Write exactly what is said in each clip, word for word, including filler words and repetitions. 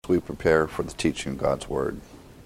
We prepare for the teaching of God's Word.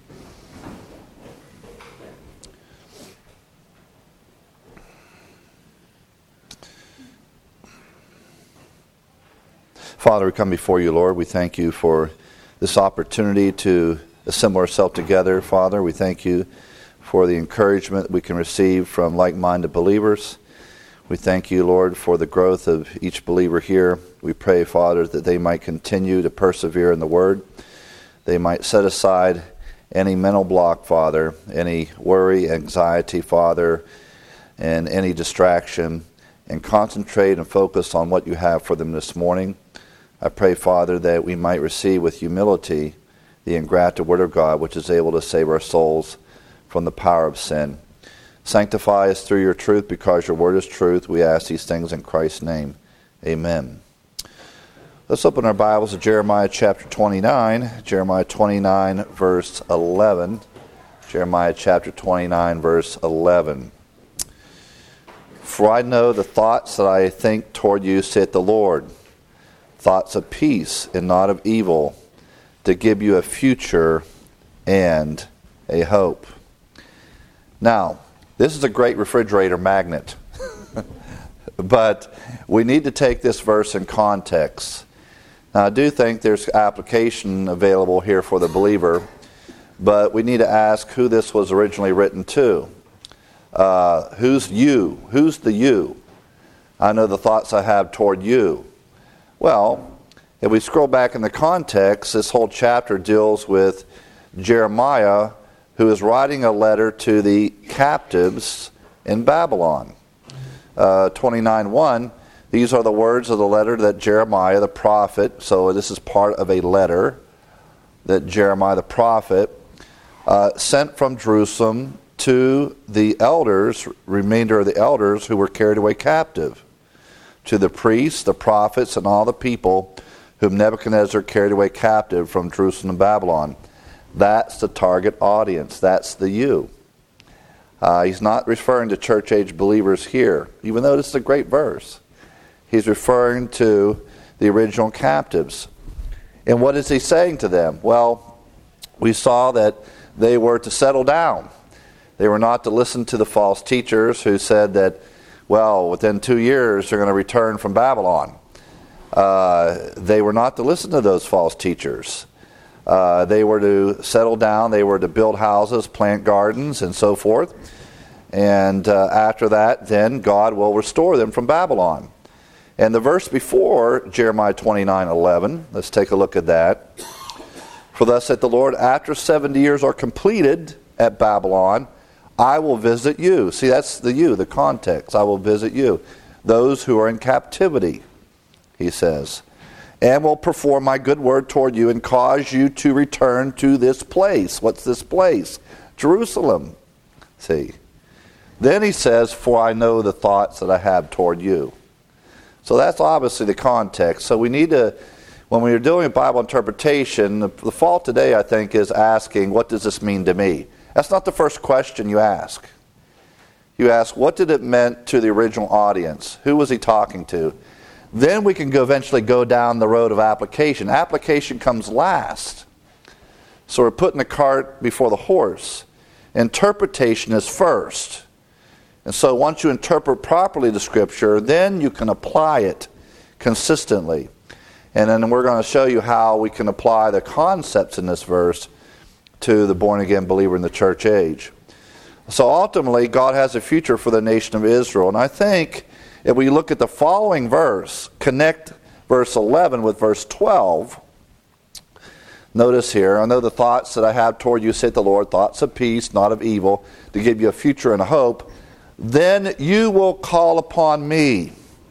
Father, we come before you, Lord. We thank you for this opportunity to assemble ourselves together. Father, we thank you for the encouragement we can receive from like-minded believers. We thank you, Lord, for the growth of each believer here. We pray, Father, that they might continue to persevere in the Word. They might set aside any mental block, Father, any worry, anxiety, Father, and any distraction, and concentrate and focus on what you have for them this morning. I pray, Father, that we might receive with humility the engrafted Word of God, which is able to save our souls from the power of sin. Sanctify us through your truth, because your Word is truth. We ask these things in Christ's name. Amen. Let's open our Bibles to Jeremiah chapter twenty-nine. Jeremiah twenty-nine, verse eleven. Jeremiah chapter twenty-nine, verse eleven. For I know the thoughts that I think toward you, saith the Lord, thoughts of peace and not of evil, to give you a future and a hope. Now, this is a great refrigerator magnet, but we need to take this verse in context. Now, I do think there's application available here for the believer, but we need to ask who this was originally written to. Uh, who's you? Who's the you? I know the thoughts I have toward you. Well, if we scroll back in the context, this whole chapter deals with Jeremiah, who is writing a letter to the captives in Babylon. Uh, twenty-nine one. These are the words of the letter that Jeremiah the prophet, so this is part of a letter that Jeremiah the prophet uh, sent from Jerusalem to the elders, remainder of the elders who were carried away captive, to the priests, the prophets, and all the people whom Nebuchadnezzar carried away captive from Jerusalem and Babylon. That's the target audience. That's the you. Uh, he's not referring to church-age believers here, even though this is a great verse. He's referring to the original captives. And what is he saying to them? Well, we saw that they were to settle down. They were not to listen to the false teachers who said that, well, within two years they're going to return from Babylon. Uh, they were not to listen to those false teachers. Uh, they were to settle down. They were to build houses, plant gardens, and so forth. And uh, after that, then God will restore them from Babylon. And the verse before Jeremiah twenty-nine eleven, let's take a look at that. For thus saith the Lord, after seventy years are completed at Babylon, I will visit you. See, that's the you, the context. I will visit you. Those who are in captivity, he says, and will perform my good word toward you and cause you to return to this place. What's this place? Jerusalem. See. Then he says, for I know the thoughts that I have toward you. So that's obviously the context. So we need to, when we are doing Bible interpretation, the, the fault today, I think, is asking, what does this mean to me? That's not the first question you ask. You ask, what did it mean to the original audience? Who was he talking to? Then we can go eventually go down the road of application. Application comes last. So we're putting the cart before the horse. Interpretation is first. And so once you interpret properly the Scripture, then you can apply it consistently. And then we're going to show you how we can apply the concepts in this verse to the born-again believer in the church age. So ultimately, God has a future for the nation of Israel. And I think if we look at the following verse, connect verse eleven with verse twelve, notice here, I know the thoughts that I have toward you, saith the Lord, thoughts of peace, not of evil, to give you a future and a hope. Then you will call upon me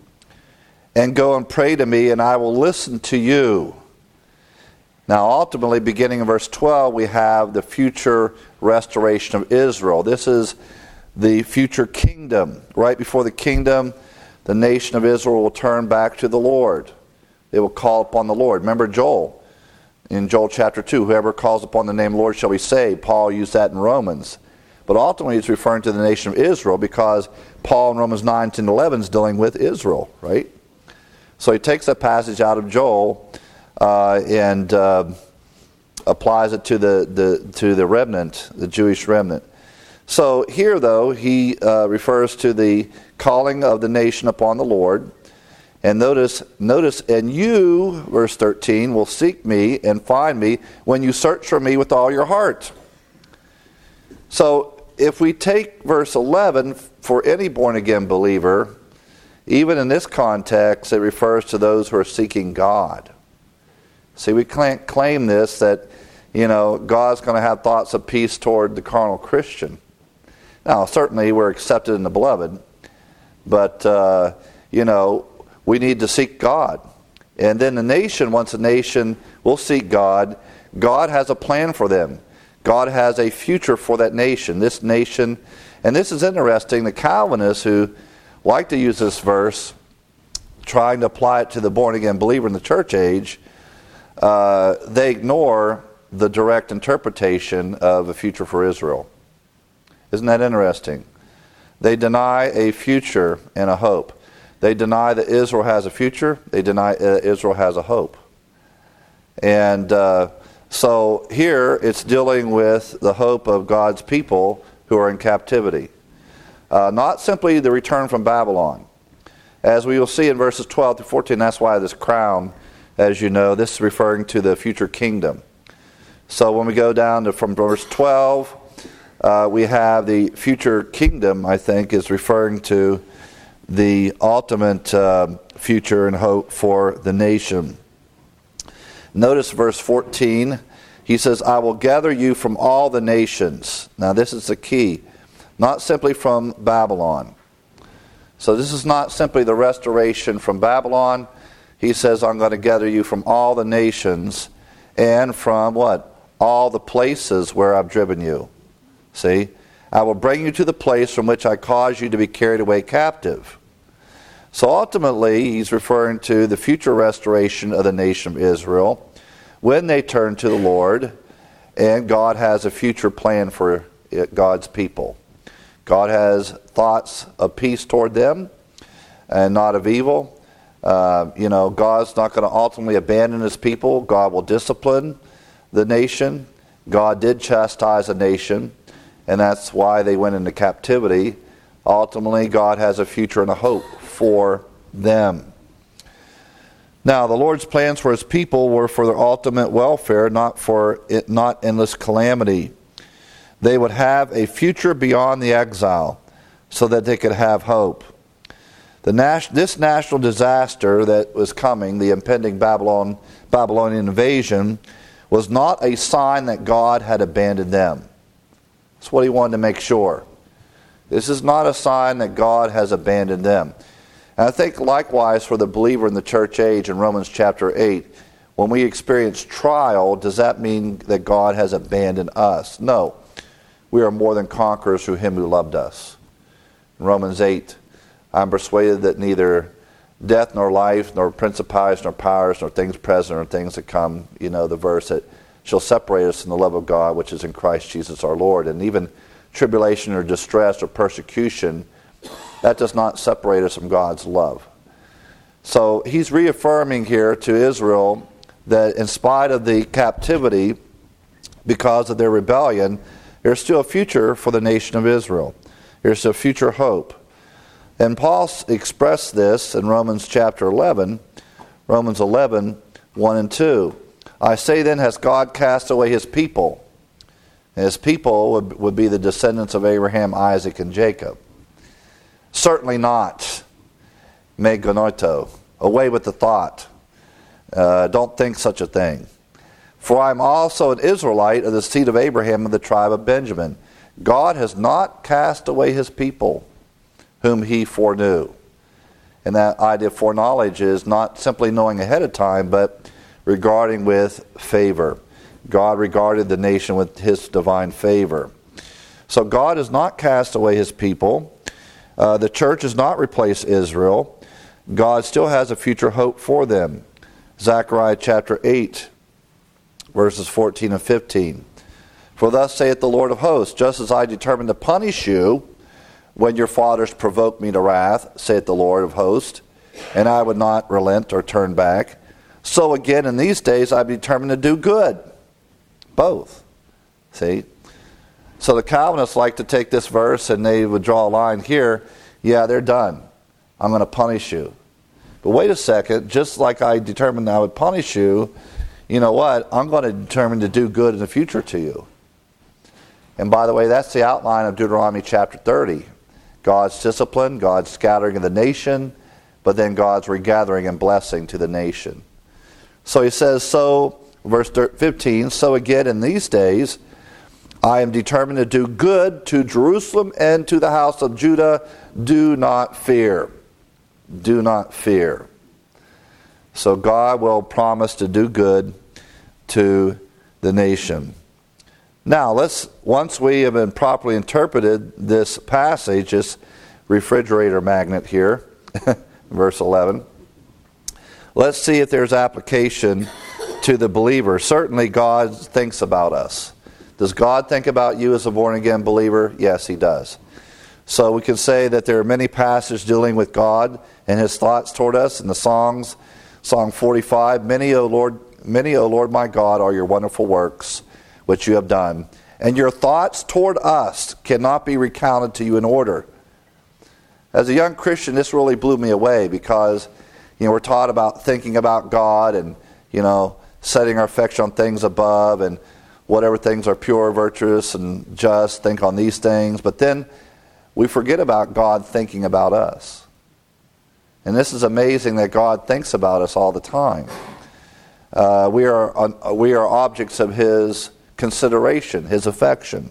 and go and pray to me, and I will listen to you. Now, ultimately, beginning in verse twelve, we have the future restoration of Israel. This is the future kingdom. Right before the kingdom, the nation of Israel will turn back to the Lord. They will call upon the Lord. Remember Joel, in Joel chapter two, whoever calls upon the name of the Lord shall be saved. Paul used that in Romans. But ultimately, it's referring to the nation of Israel, because Paul in Romans nine, ten, eleven is dealing with Israel, right? So he takes that passage out of Joel, uh, and uh, applies it to the, the to the remnant, the Jewish remnant. So here, though, he uh, refers to the calling of the nation upon the Lord. And notice, notice, and you, verse thirteen, will seek me and find me when you search for me with all your heart. So if we take verse eleven, for any born-again believer, even in this context, it refers to those who are seeking God. See, we can't claim this, that, you know, God's going to have thoughts of peace toward the carnal Christian. Now, certainly we're accepted in the beloved, but, uh, you know, we need to seek God. And then the nation, once a nation will seek God, God has a plan for them. God has a future for that nation. This nation, and this is interesting, the Calvinists who like to use this verse, trying to apply it to the born-again believer in the church age, uh, they ignore the direct interpretation of a future for Israel. Isn't that interesting? They deny a future and a hope. They deny that Israel has a future. They deny uh, Israel has a hope. And uh, so here it's dealing with the hope of God's people who are in captivity. Uh, not simply the return from Babylon. As we will see in verses twelve to fourteen, that's why this crown, as you know, this is referring to the future kingdom. So when we go down to from verse twelve, uh, we have the future kingdom, I think, is referring to the ultimate uh, future and hope for the nation. Notice verse fourteen. He says, I will gather you from all the nations. Now this is the key. Not simply from Babylon. So this is not simply the restoration from Babylon. He says, I'm going to gather you from all the nations and from what? All the places where I've driven you. See? I will bring you to the place from which I caused you to be carried away captive. So ultimately, he's referring to the future restoration of the nation of Israel when they turn to the Lord, and God has a future plan for God's people. God has thoughts of peace toward them and not of evil. Uh, you know, God's not going to ultimately abandon his people. God will discipline the nation. God did chastise a nation, and that's why they went into captivity. Ultimately, God has a future and a hope for them. Now, the Lord's plans for his people were for their ultimate welfare, not for it, not endless calamity. They would have a future beyond the exile so that they could have hope. The nas- this national disaster that was coming, the impending Babylon, Babylonian invasion, was not a sign that God had abandoned them. That's what he wanted to make sure. This is not a sign that God has abandoned them. And I think likewise for the believer in the church age in Romans chapter eight, when we experience trial, does that mean that God has abandoned us? No. We are more than conquerors through him who loved us. In Romans eight, I'm persuaded that neither death nor life, nor principalities, nor powers, nor things present, or things that come, you know, the verse that shall separate us from the love of God, which is in Christ Jesus our Lord. And even tribulation or distress or persecution, that does not separate us from God's love. So he's reaffirming here to Israel that in spite of the captivity, because of their rebellion, there's still a future for the nation of Israel. There's a future hope. And Paul expressed this in Romans chapter eleven, Romans eleven, one and two. I say then, has God cast away his people? And his people would, would be the descendants of Abraham, Isaac, and Jacob. Certainly not. Me gonoito. Away with the thought. Uh, don't think such a thing. For I am also an Israelite of the seed of Abraham of the tribe of Benjamin. God has not cast away his people whom he foreknew. And that idea of foreknowledge is not simply knowing ahead of time, but regarding with favor. God regarded the nation with his divine favor. So God has not cast away his people. Uh, the church has not replaced Israel. God still has a future hope for them. Zechariah chapter eight, verses fourteen and fifteen. For thus saith the Lord of hosts, just as I determined to punish you when your fathers provoked me to wrath, saith the Lord of hosts, and I would not relent or turn back, so again in these days I determined to do good. Both. See? So the Calvinists like to take this verse and they would draw a line here. Yeah, they're done. I'm going to punish you. But wait a second. Just like I determined I would punish you, you know what? I'm going to determine to do good in the future to you. And by the way, that's the outline of Deuteronomy chapter thirty. God's discipline, God's scattering of the nation, but then God's regathering and blessing to the nation. So he says, so, verse fifteen, so again in these days, I am determined to do good to Jerusalem and to the house of Judah. Do not fear. Do not fear. So God will promise to do good to the nation. Now, let's once we have been properly interpreted this passage, this refrigerator magnet here, verse eleven, let's see if there's application to the believer. Certainly God thinks about us. Does God think about you as a born-again believer? Yes, he does. So we can say that there are many passages dealing with God and his thoughts toward us in the songs. Song forty-five, Many, O Lord, many, O Lord my God, are your wonderful works which you have done, and your thoughts toward us cannot be recounted to you in order. As a young Christian, this really blew me away because, you know, we're taught about thinking about God and, you know, setting our affection on things above and whatever things are pure, virtuous, and just, think on these things. But then we forget about God thinking about us. And this is amazing that God thinks about us all the time. Uh, we are uh, we are objects of his consideration, his affection.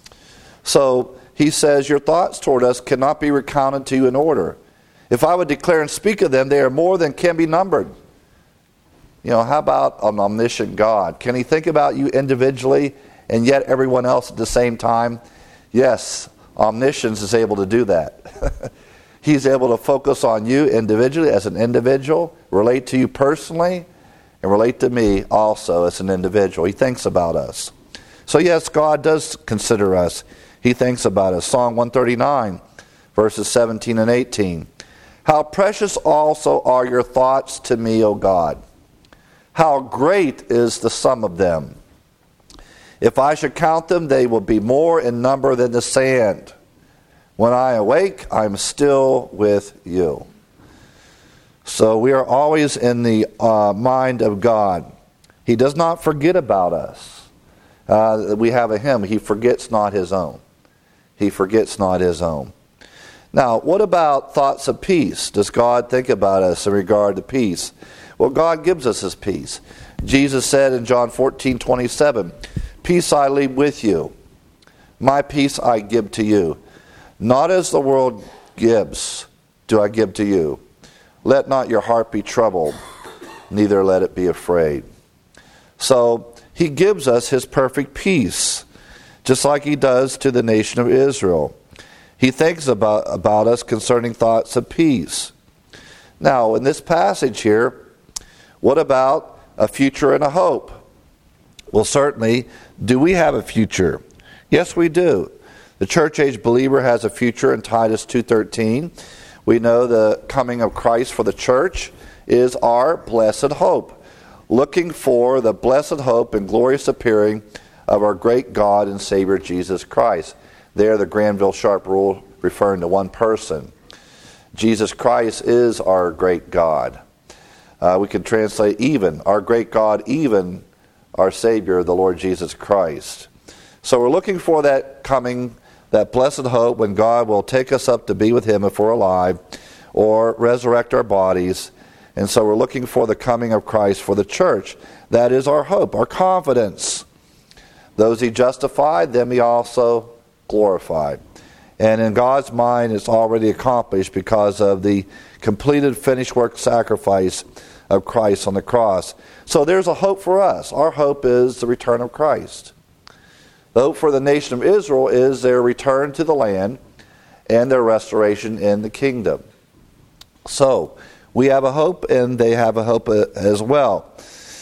So he says, your thoughts toward us cannot be recounted to you in order. If I would declare and speak of them, they are more than can be numbered. You know, how about an omniscient God? Can he think about you individually and yet everyone else at the same time? Yes, omniscience is able to do that. He's able to focus on you individually as an individual, relate to you personally, and relate to me also as an individual. He thinks about us. So yes, God does consider us. He thinks about us. Psalm one thirty-nine, verses seventeen and eighteen. How precious also are your thoughts to me, O God. How great is the sum of them. If I should count them, they will be more in number than the sand. When I awake, I am still with you. So we are always in the uh, mind of God. He does not forget about us. Uh, we have a hymn, he forgets not his own. He forgets not his own. Now, what about thoughts of peace? Does God think about us in regard to peace? Well, God gives us his peace. Jesus said in John fourteen twenty-seven, peace I leave with you. My peace I give to you. Not as the world gives, do I give to you. Let not your heart be troubled, neither let it be afraid. So he gives us his perfect peace, just like he does to the nation of Israel. He thinks about, about us concerning thoughts of peace. Now, in this passage here, what about a future and a hope? Well, certainly, do we have a future? Yes, we do. The church-age believer has a future in Titus two thirteen. We know the coming of Christ for the church is our blessed hope, looking for the blessed hope and glorious appearing of our great God and Savior Jesus Christ. There, the Granville Sharp rule referring to one person. Jesus Christ is our great God. Uh, we can translate even, our great God, even our Savior, the Lord Jesus Christ. So we're looking for that coming, that blessed hope when God will take us up to be with him if we're alive, or resurrect our bodies. And so we're looking for the coming of Christ for the church. That is our hope, our confidence. Those he justified, them he also glorified. And in God's mind, it's already accomplished because of the completed, finished work sacrifice of Christ on the cross. So there's a hope for us. Our hope is the return of Christ. The hope for the nation of Israel is their return to the land and their restoration in the kingdom. So we have a hope and they have a hope as well.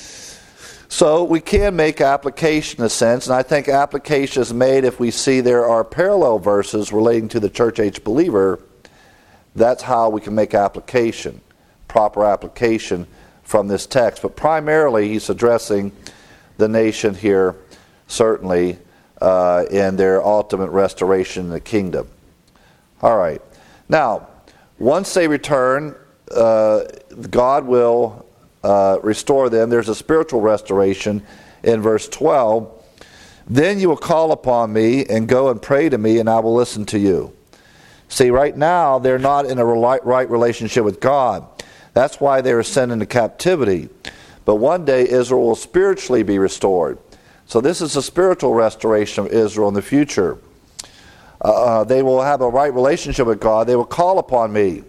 So we can make application in a sense, and I think application is made if we see there are parallel verses relating to the church-age believer. That's how we can make application, proper application from this text. But primarily he's addressing the nation here certainly, uh, in their ultimate restoration in the kingdom. All right. Now, once they return, uh, God will uh, restore them. There's a spiritual restoration in verse twelve. Then you will call upon me and go and pray to me, and I will listen to you. See, right now, they're not in a right relationship with God. That's why they were sent into captivity. But one day, Israel will spiritually be restored. So this is a spiritual restoration of Israel in the future. Uh, they will have a right relationship with God. They will call upon me.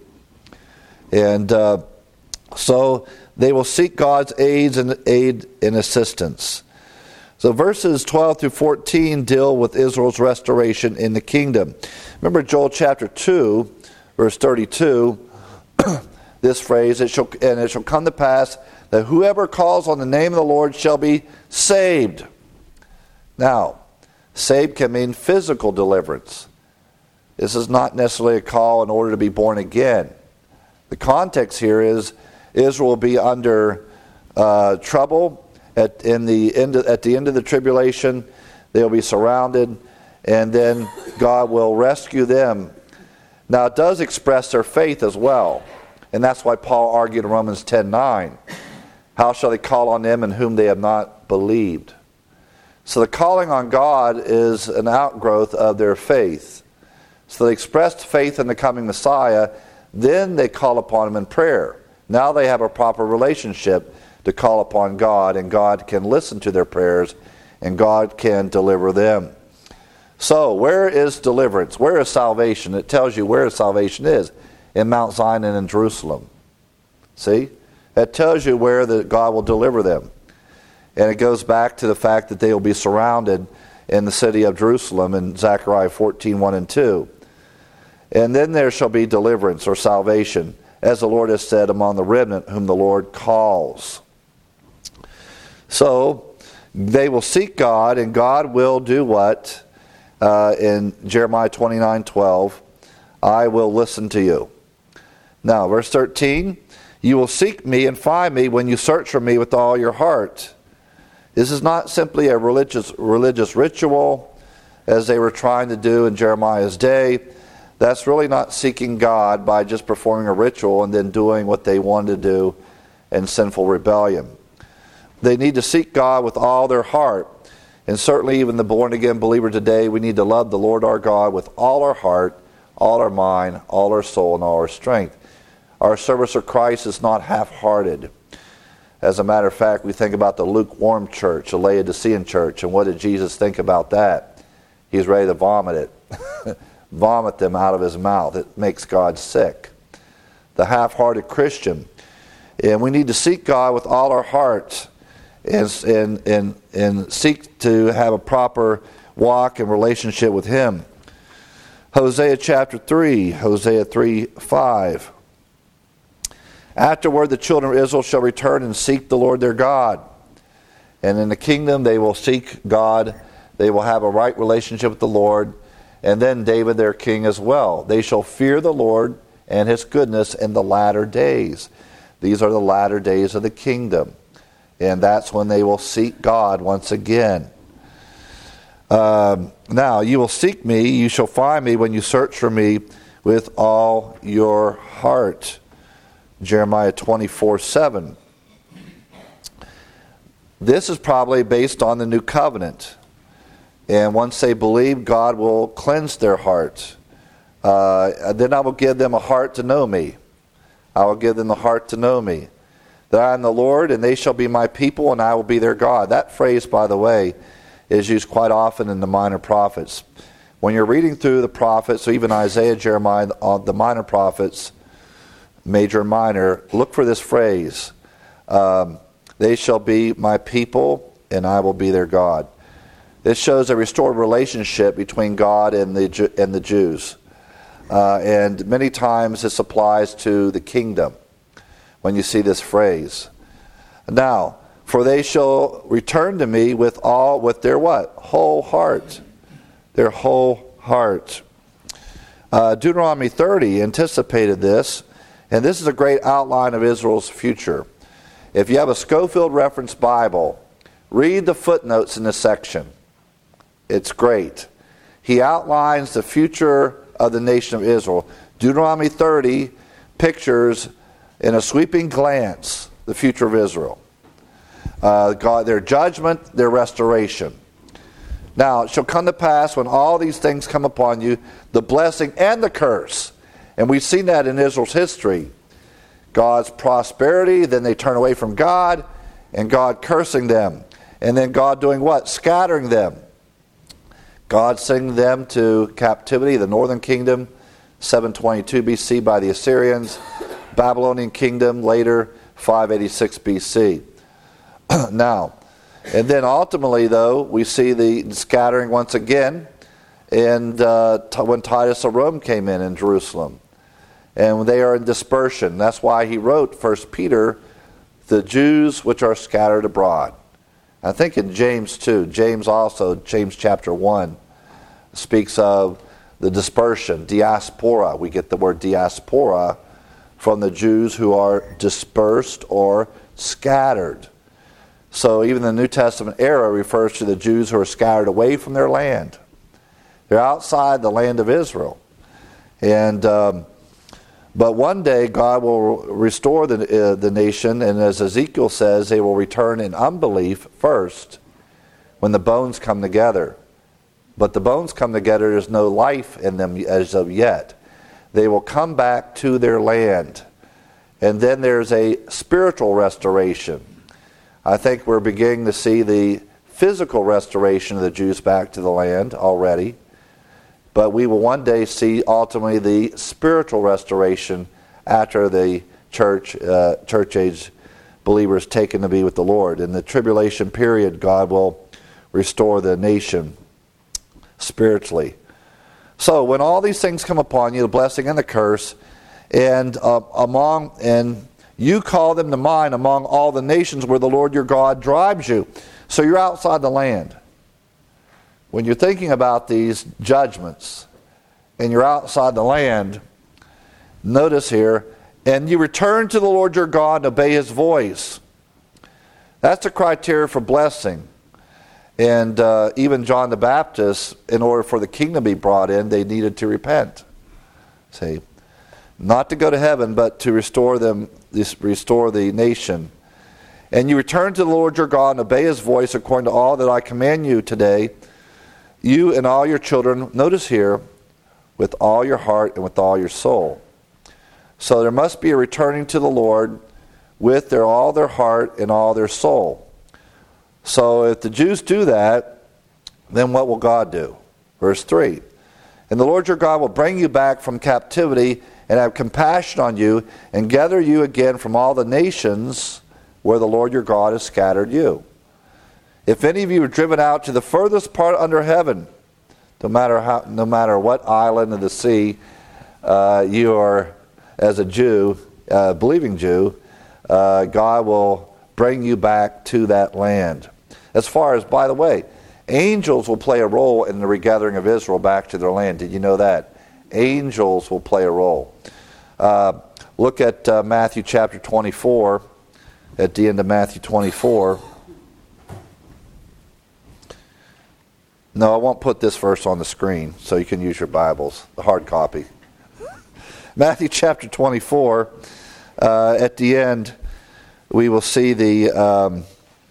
And uh, so they will seek God's aids and aid and assistance. So verses twelve through fourteen deal with Israel's restoration in the kingdom. Remember Joel chapter two, verse thirty-two, this phrase, it shall, and it shall come to pass that whoever calls on the name of the Lord shall be saved. Now, saved can mean physical deliverance. This is not necessarily a call in order to be born again. The context here is Israel will be under uh, trouble at, in the end of, at the end of the tribulation. They'll be surrounded, and then God will rescue them. Now, it does express their faith as well, and that's why Paul argued in Romans ten nine. How shall they call on them in whom they have not believed? So the calling on God is an outgrowth of their faith. So they expressed faith in the coming Messiah, then they call upon him in prayer. Now they have a proper relationship to call upon God, and God can listen to their prayers, and God can deliver them. So where is deliverance? Where is salvation? It tells you where salvation is, in Mount Zion and in Jerusalem. See? That tells you where the, God will deliver them. And it goes back to the fact that they will be surrounded in the city of Jerusalem in Zechariah fourteen one and two. And then there shall be deliverance or salvation, as the Lord has said, among the remnant whom the Lord calls. So they will seek God, and God will do what? Uh, in Jeremiah twenty-nine twelve, I will listen to you. Now, verse thirteen, you will seek me and find me when you search for me with all your heart. This is not simply a religious religious ritual, as they were trying to do in Jeremiah's day. That's really not seeking God by just performing a ritual and then doing what they wanted to do in sinful rebellion. They need to seek God with all their heart. And certainly even the born-again believer today, we need to love the Lord our God with all our heart, all our mind, all our soul, and all our strength. Our service of Christ is not half-hearted. As a matter of fact, we think about the lukewarm church, the Laodicean church, and what did Jesus think about that? He's ready to vomit it. Vomit them out of his mouth. It makes God sick. The half-hearted Christian. And we need to seek God with all our heart and, and, and, and seek to have a proper walk and relationship with him. Hosea chapter three, Hosea three five. Afterward the children of Israel shall return and seek the Lord their God. And in the kingdom they will seek God. They will have a right relationship with the Lord. And then David their king as well. They shall fear the Lord and his goodness in the latter days. These are the latter days of the kingdom. And that's when they will seek God once again. Um, now, you will seek me, you shall find me when you search for me with all your heart. Jeremiah twenty-four seven. This is probably based on the new covenant. And once they believe, God will cleanse their heart. Uh, then I will give them a heart to know me. I will give them the heart to know me. That I am the Lord, and they shall be my people, and I will be their God. That phrase, by the way, is used quite often in the minor prophets. When you're reading through the prophets, or even Isaiah, Jeremiah, the minor prophets, major and minor, look for this phrase. Um, they shall be my people, and I will be their God. This shows a restored relationship between God and the and the Jews. Uh, and many times this applies to the kingdom when you see this phrase. Now, for they shall return to me with all, with their what? Whole heart. Their whole heart. Uh, Deuteronomy thirty anticipated this, and this is a great outline of Israel's future. If you have a Scofield Reference Bible, read the footnotes in this section. It's great. He outlines the future of the nation of Israel. Deuteronomy thirty pictures in a sweeping glance the future of Israel. Uh, God, their judgment, their restoration. Now, it shall come to pass when all these things come upon you, the blessing and the curse. And we've seen that in Israel's history. God's prosperity, then they turn away from God, and God cursing them. And then God doing what? Scattering them. God sending them to captivity, the northern kingdom, seven twenty-two B C by the Assyrians, Babylonian kingdom later, five eighty-six B C. Now, and then ultimately, though, we see the scattering once again, and uh, t- when Titus of Rome came in in Jerusalem, and they are in dispersion. That's why he wrote First Peter, the Jews which are scattered abroad. I think in James too. James also, James chapter one, speaks of the dispersion, diaspora. We get the word diaspora from the Jews who are dispersed or scattered. So even the New Testament era refers to the Jews who are scattered away from their land. They're outside the land of Israel. And um, but one day God will restore the, uh, the nation, and as Ezekiel says, they will return in unbelief first when the bones come together. But the bones come together, there's no life in them as of yet. They will come back to their land. And then there's a spiritual restoration. I think we're beginning to see the physical restoration of the Jews back to the land already. But we will one day see ultimately the spiritual restoration after the church, uh, church age believers taken to be with the Lord. In the tribulation period, God will restore the nation spiritually. So when all these things come upon you, the blessing and the curse, and uh, among and you call them to mind among all the nations where the Lord your God drives you. So you're outside the land. When you're thinking about these judgments and you're outside the land, notice here, and you return to the Lord your God and obey his voice. That's the criteria for blessing. And uh, even John the Baptist, in order for the kingdom to be brought in, they needed to repent. See, not to go to heaven, but to restore them, restore the nation. And you return to the Lord your God and obey his voice according to all that I command you today, you and all your children, notice here, with all your heart and with all your soul. So there must be a returning to the Lord with their all their heart and all their soul. So if the Jews do that, then what will God do? Verse three. And the Lord your God will bring you back from captivity and have compassion on you and gather you again from all the nations where the Lord your God has scattered you. If any of you are driven out to the furthest part under heaven, no matter how, no matter what island of the sea uh, you are as a Jew, uh, believing Jew, uh, God will bring you back to that land. As far as, by the way, angels will play a role in the regathering of Israel back to their land. Did you know that? Angels will play a role. Uh, look at uh, Matthew chapter twenty-four, at the end of Matthew twenty-four. No, I won't put this verse on the screen, so you can use your Bibles, the hard copy. Matthew chapter twenty-four, uh, at the end, we will see the um,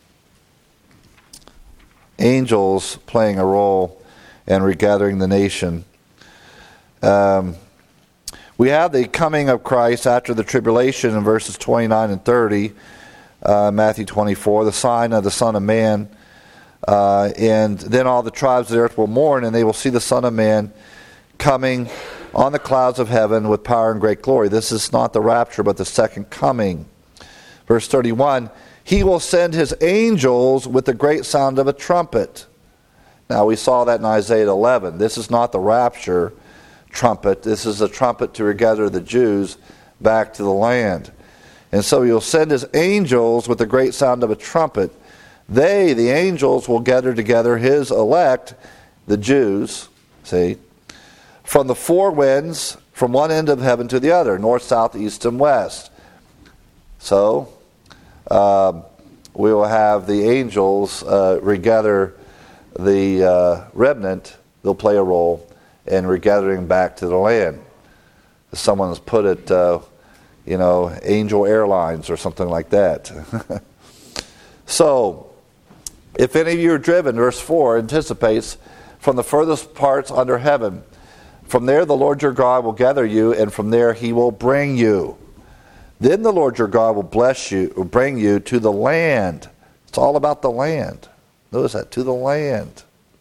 angels playing a role in regathering the nation. Um, we have the coming of Christ after the tribulation in verses twenty-nine and thirty, uh, Matthew twenty-four, the sign of the Son of Man. Uh, and then all the tribes of the earth will mourn, and they will see the Son of Man coming on the clouds of heaven with power and great glory. This is not the rapture, but the second coming. Verse thirty-one, he will send his angels with the great sound of a trumpet. Now we saw that in Isaiah eleven. This is not the rapture trumpet. This is a trumpet to regather the Jews back to the land. And so he will send his angels with the great sound of a trumpet. They, the angels, will gather together his elect, the Jews, see, from the four winds, from one end of heaven to the other, north, south, east, and west. So, uh, we will have the angels uh, regather the uh, remnant, they'll play a role in regathering back to the land. Someone's put it, uh, you know, Angel Airlines or something like that. So, if any of you are driven, verse four anticipates, from the furthest parts under heaven, from there the Lord your God will gather you, and from there he will bring you. Then the Lord your God will bless you, will bring you to the land. It's all about the land. Notice that, to the land.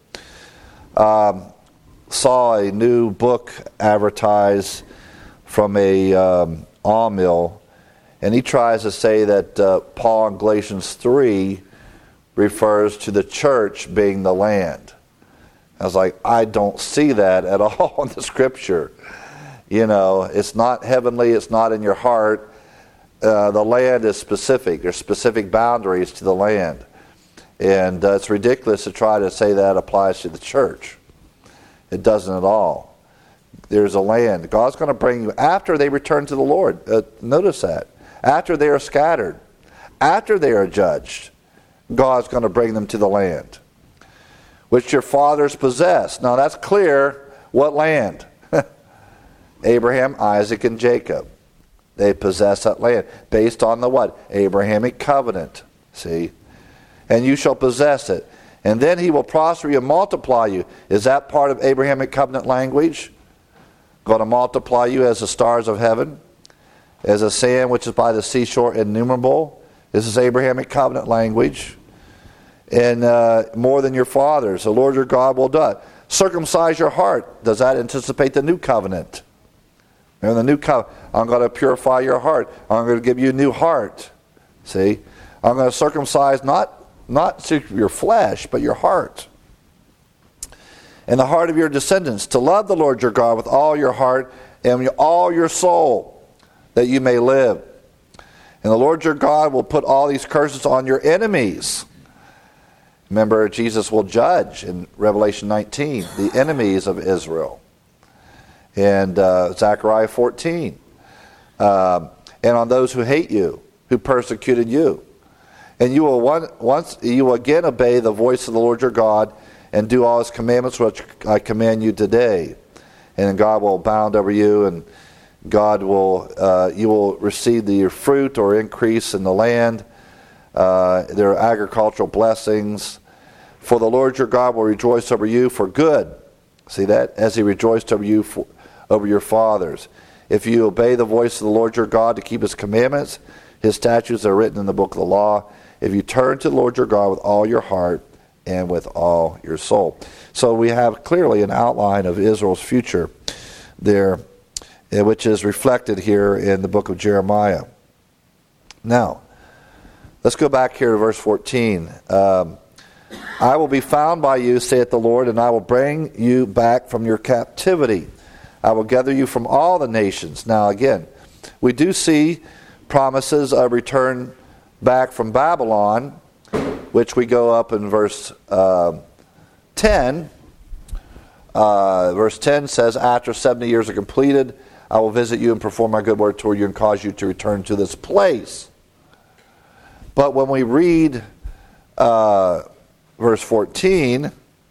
Um, saw a new book advertised from a um, awe mill, and he tries to say that uh, Paul in Galatians three refers to the church being the land. I was like, I don't see that at all in the scripture. You know, it's not heavenly, it's not in your heart. Uh, the land is specific. There's specific boundaries to the land. And uh, it's ridiculous to try to say that applies to the church. It doesn't at all. There's a land. God's going to bring you after they return to the Lord. Uh, notice that. After they are scattered. After they are judged. God's going to bring them to the land, which your fathers possessed. Now that's clear. What land? Abraham, Isaac, and Jacob. They possess that land based on the what? Abrahamic covenant. See? And you shall possess it. And then he will prosper you and multiply you. Is that part of Abrahamic covenant language? Going to multiply you as the stars of heaven, as the sand which is by the seashore innumerable. This is Abrahamic covenant language. And uh, more than your fathers. The Lord your God will do it. Circumcise your heart. Does that anticipate the new covenant? Remember the new covenant. I'm going to purify your heart. I'm going to give you a new heart. See? I'm going to circumcise not, not your flesh, but your heart. And the heart of your descendants, to love the Lord your God with all your heart and all your soul, that you may live. And the Lord your God will put all these curses on your enemies. Remember, Jesus will judge in Revelation nineteen, the enemies of Israel. And uh, Zechariah fourteen. Um, and on those who hate you, who persecuted you. And you will one, once you will again obey the voice of the Lord your God and do all his commandments which I command you today. And then God will abound over you, and God will, uh, you will receive the fruit or increase in the land. Uh, there are agricultural blessings. For the Lord your God will rejoice over you for good. See that? As he rejoiced over you, for, over your fathers. If you obey the voice of the Lord your God to keep his commandments, his statutes are written in the book of the law. If you turn to the Lord your God with all your heart and with all your soul. So we have clearly an outline of Israel's future there, which is reflected here in the book of Jeremiah. Now, let's go back here to verse fourteen. Um, I will be found by you, saith the Lord, and I will bring you back from your captivity. I will gather you from all the nations. Now again, we do see promises of return back from Babylon, which we go up in verse uh, ten. Uh, verse ten says, after seventy years are completed, I will visit you and perform my good word toward you and cause you to return to this place. But when we read uh, verse fourteen,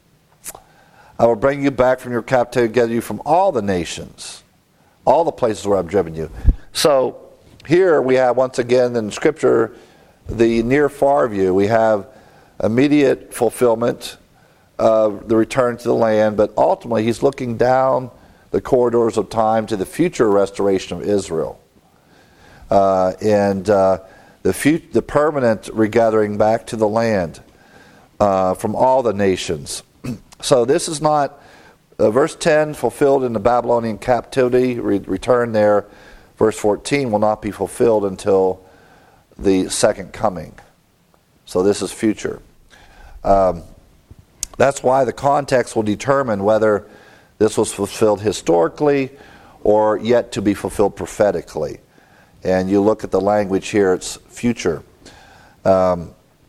I will bring you back from your captivity, gather you from all the nations, all the places where I've driven you. So here we have once again in Scripture the near-far view. We have immediate fulfillment of the return to the land, but ultimately he's looking down the corridors of time to the future restoration of Israel. Uh, and uh, the, fut- the permanent regathering back to the land uh, from all the nations. So this is not, uh, verse ten, fulfilled in the Babylonian captivity, re- return there. Verse fourteen will not be fulfilled until the second coming. So this is future. Um, that's why the context will determine whether this was fulfilled historically or yet to be fulfilled prophetically. And you look at the language here, it's future. Um,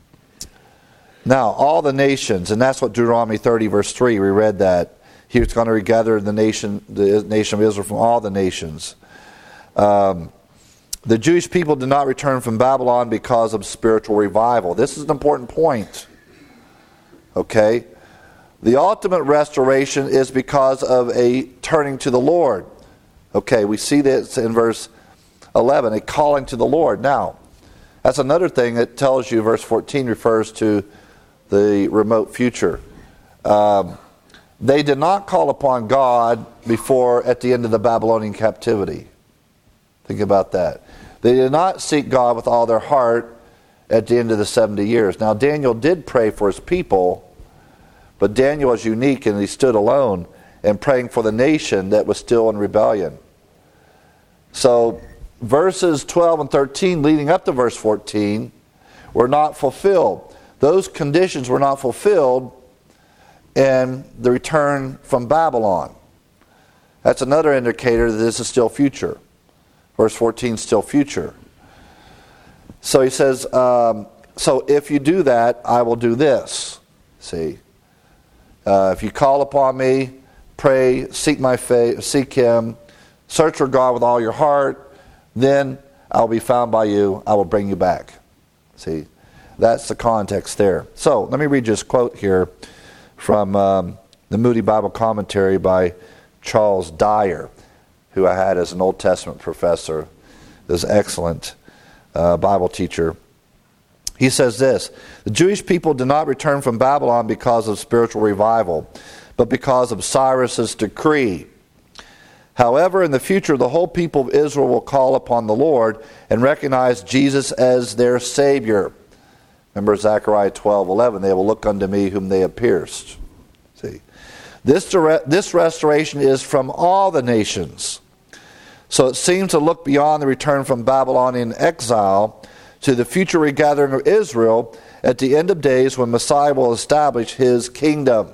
now, all the nations, and that's what Deuteronomy thirty, verse three, we read that. He was going to regather the nation, the nation of Israel from all the nations. Um, the Jewish people did not return from Babylon because of spiritual revival. This is an important point. Okay? The ultimate restoration is because of a turning to the Lord. Okay, we see this in verse eleven, a calling to the Lord. Now, that's another thing that tells you, verse fourteen refers to the remote future. Um, they did not call upon God before at the end of the Babylonian captivity. Think about that. They did not seek God with all their heart at the end of the seventy years. Now, Daniel did pray for his people, but Daniel was unique and he stood alone and praying for the nation that was still in rebellion. So, verses twelve and thirteen leading up to verse fourteen were not fulfilled. Those conditions were not fulfilled in the return from Babylon. That's another indicator that this is still future. Verse fourteen is still future. So he says, um, so if you do that, I will do this. See? Uh, if you call upon me, pray, seek my face, seek him, search for God with all your heart, then I will be found by you, I will bring you back. See? That's the context there. So, let me read just a quote here from um, the Moody Bible Commentary by Charles Dyer, who I had as an Old Testament professor, this excellent uh, Bible teacher. He says this: the Jewish people did not return from Babylon because of spiritual revival, but because of Cyrus's decree. However, in the future, the whole people of Israel will call upon the Lord and recognize Jesus as their Savior. Remember Zechariah twelve eleven, they will look unto me whom they have pierced. See, this, direct, this restoration is from all the nations. So it seems to look beyond the return from Babylonian exile to the future regathering of Israel at the end of days when Messiah will establish his kingdom.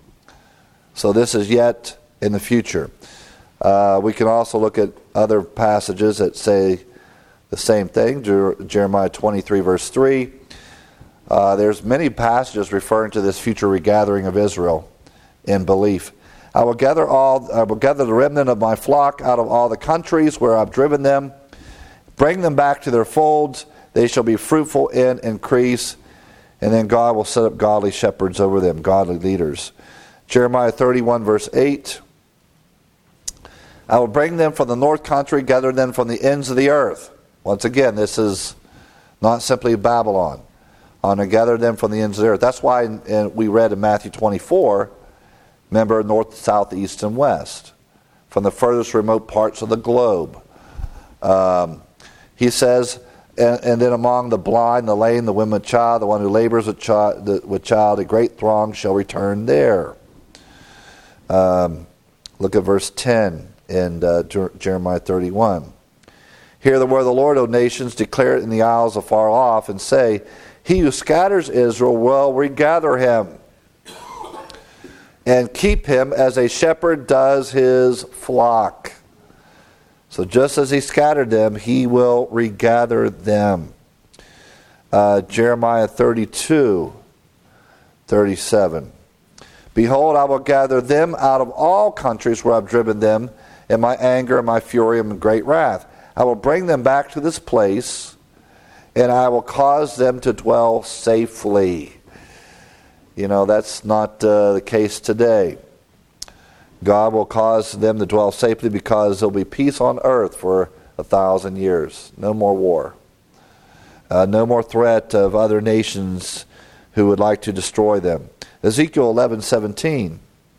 So this is yet in the future. Uh, we can also look at other passages that say the same thing. Jer- Jeremiah twenty-three verse three. Uh, there's many passages referring to this future regathering of Israel in belief. I will gather all. I will gather the remnant of my flock out of all the countries where I've driven them, bring them back to their folds. They shall be fruitful and increase, and then God will set up godly shepherds over them, godly leaders. Jeremiah thirty-one verse eight. I will bring them from the north country, gather them from the ends of the earth. Once again, this is not simply Babylon. I'm going to gather them from the ends of the earth. That's why in, in, we read in Matthew twenty-four, remember, north, south, east, and west, from the furthest remote parts of the globe. Um, he says, and, and then among the blind, the lame, the women with child, the one who labors with child, the, with child, a great throng shall return there. Um, look at verse ten in uh, Jeremiah thirty-one. Hear the word of the Lord, O nations, declare it in the isles afar off, and say, he who scatters Israel will regather him, and keep him as a shepherd does his flock. So just as he scattered them, he will regather them. Uh, Jeremiah thirty-two, thirty-seven. Behold, I will gather them out of all countries where I've driven them in my anger and my fury and great wrath. I will bring them back to this place, and I will cause them to dwell safely. You know, that's not uh, the case today. God will cause them to dwell safely because there will be peace on earth for a thousand years. No more war. Uh, no more threat of other nations who would like to destroy them. Ezekiel eleven seventeen.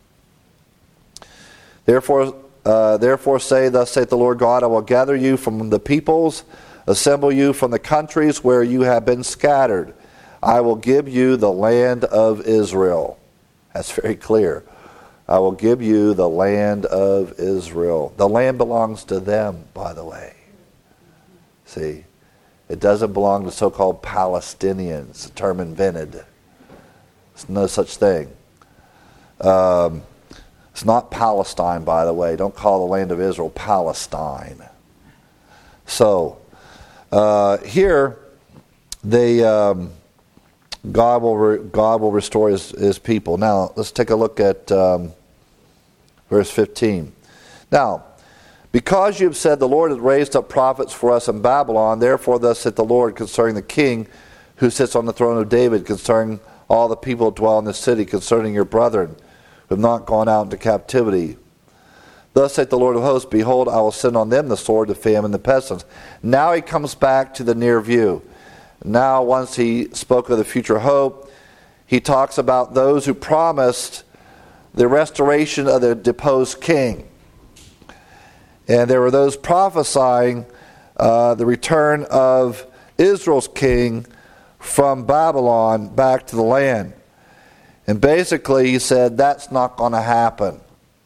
Therefore, uh, therefore say, thus saith the Lord God, I will gather you from the peoples, assemble you from the countries where you have been scattered. I will give you the land of Israel. That's very clear. I will give you the land of Israel. The land belongs to them, by the way. See, it doesn't belong to so-called Palestinians, a term invented. There's no such thing. Um, it's not Palestine, by the way. Don't call the land of Israel Palestine. So, uh, here, they... Um, God will re- God will restore his, his people. Now, let's take a look at um, verse fifteen. Now, because you have said, the Lord has raised up prophets for us in Babylon, therefore thus saith the Lord concerning the king who sits on the throne of David, concerning all the people who dwell in the city, concerning your brethren, who have not gone out into captivity. Thus saith the Lord of hosts, behold, I will send on them the sword, the famine, the pestilence. Now he comes back to the near view. Now, once he spoke of the future hope, he talks about those who promised the restoration of the deposed king. And there were those prophesying uh, the return of Israel's king from Babylon back to the land. And basically he said, that's not going to happen.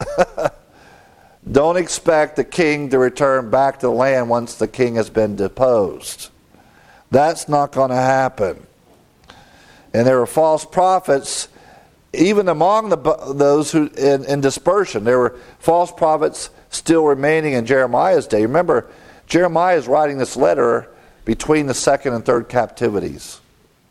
Don't expect the king to return back to the land once the king has been deposed. That's not going to happen. And there were false prophets, even among the, those who in, in dispersion. There were false prophets still remaining in Jeremiah's day. Remember, Jeremiah is writing this letter between the second and third captivities.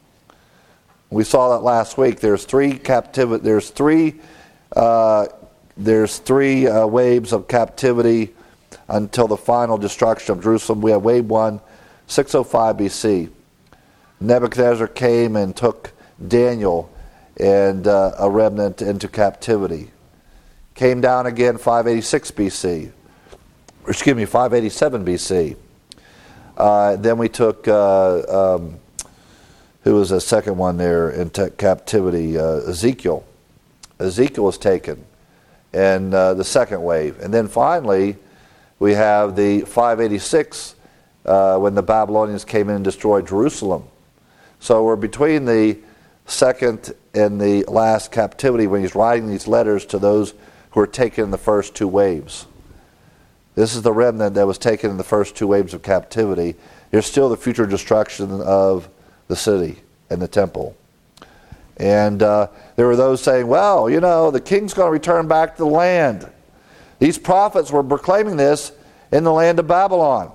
We saw that last week. There's three captivity. There's three. Uh, there's three uh, waves of captivity until the final destruction of Jerusalem. We have wave one, six oh five B C. Nebuchadnezzar came and took Daniel and uh, a remnant into captivity. Came down again five eighty-six B C. Or excuse me, five eighty-seven B C. Uh, then we took, uh, um, who was the second one there in t- captivity? Uh, Ezekiel. Ezekiel was taken, and uh, the second wave. And then finally, we have the five eighty-six, uh, when the Babylonians came in and destroyed Jerusalem. So we're between the second and the last captivity when he's writing these letters to those who were taken in the first two waves. This is the remnant that was taken in the first two waves of captivity. There's still the future destruction of the city and the temple. And uh, there were those saying, well, you know, the king's going to return back to the land. These prophets were proclaiming this in the land of Babylon.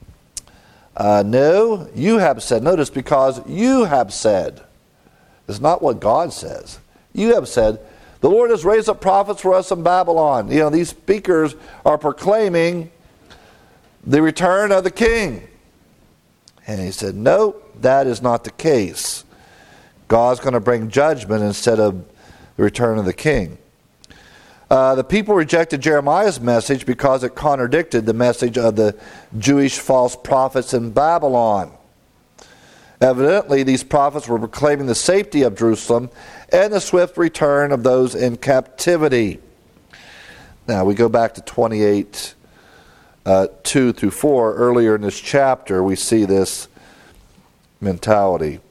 Uh, no, you have said. Notice, because you have said. It's not what God says. You have said, the Lord has raised up prophets for us in Babylon. You know, these speakers are proclaiming the return of the king. And he said, no, that is not the case. God's going to bring judgment instead of the return of the king. Uh, the people rejected Jeremiah's message because it contradicted the message of the Jewish false prophets in Babylon. Evidently, these prophets were proclaiming the safety of Jerusalem and the swift return of those in captivity. Now, we go back to twenty-eight, uh, two through four. Earlier in this chapter, we see this mentality.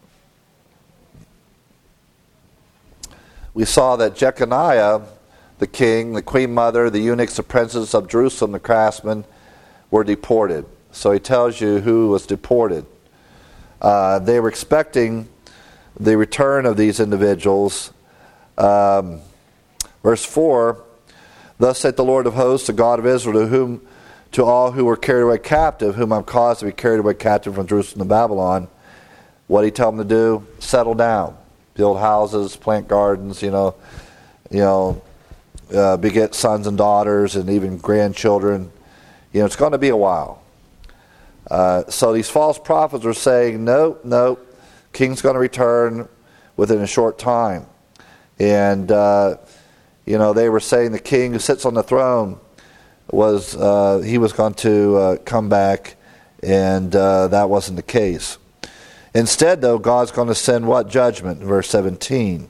We saw that Jeconiah, the king, the queen mother, the eunuchs, the princes of Jerusalem, the craftsmen, were deported. So he tells you who was deported. Uh, they were expecting the return of these individuals. Um, verse four, thus saith the Lord of hosts, the God of Israel, to whom, to all who were carried away captive, whom I've caused to be carried away captive from Jerusalem to Babylon. What did he tell them to do? Settle down, build houses, plant gardens, you know, you know, uh, beget sons and daughters and even grandchildren. You know, it's going to be a while. Uh, so these false prophets are saying, no, no, king's going to return within a short time. And, uh, you know, they were saying the king who sits on the throne was, uh, he was going to uh, come back, and uh, that wasn't the case. Instead, though, God's going to send what? Judgment, verse seventeen.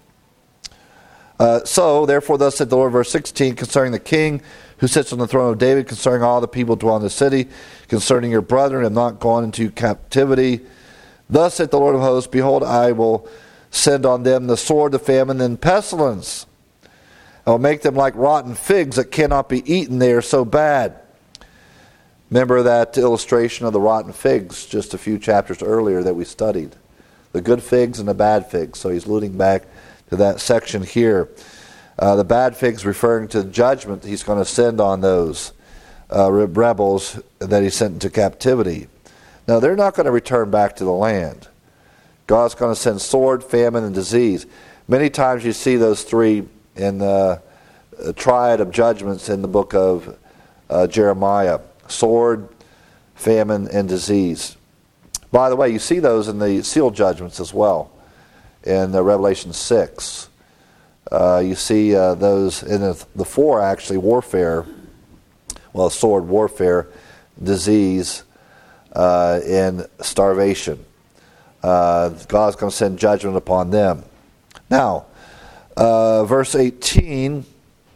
Uh, so, therefore, thus said the Lord, verse sixteen, concerning the king who sits on the throne of David, concerning all the people who dwell in the city, concerning your brethren have not gone into captivity. Thus saith the Lord of hosts, behold, I will send on them the sword, the famine, and pestilence. I will make them like rotten figs that cannot be eaten. They are so bad. Remember that illustration of the rotten figs just a few chapters earlier that we studied. The good figs and the bad figs. So he's alluding back to that section here. Uh, the bad figs referring to the judgment he's going to send on those uh, rebels that he sent into captivity. Now, they're not going to return back to the land. God's going to send sword, famine, and disease. Many times you see those three in the triad of judgments in the book of uh, Jeremiah. Sword, famine, and disease. By the way, you see those in the seal judgments as well in uh, Revelation six. Uh, you see uh, those in the, the four, actually, warfare, well, sword warfare, disease, uh, and starvation. Uh, God's going to send judgment upon them. Now, uh, verse eighteen,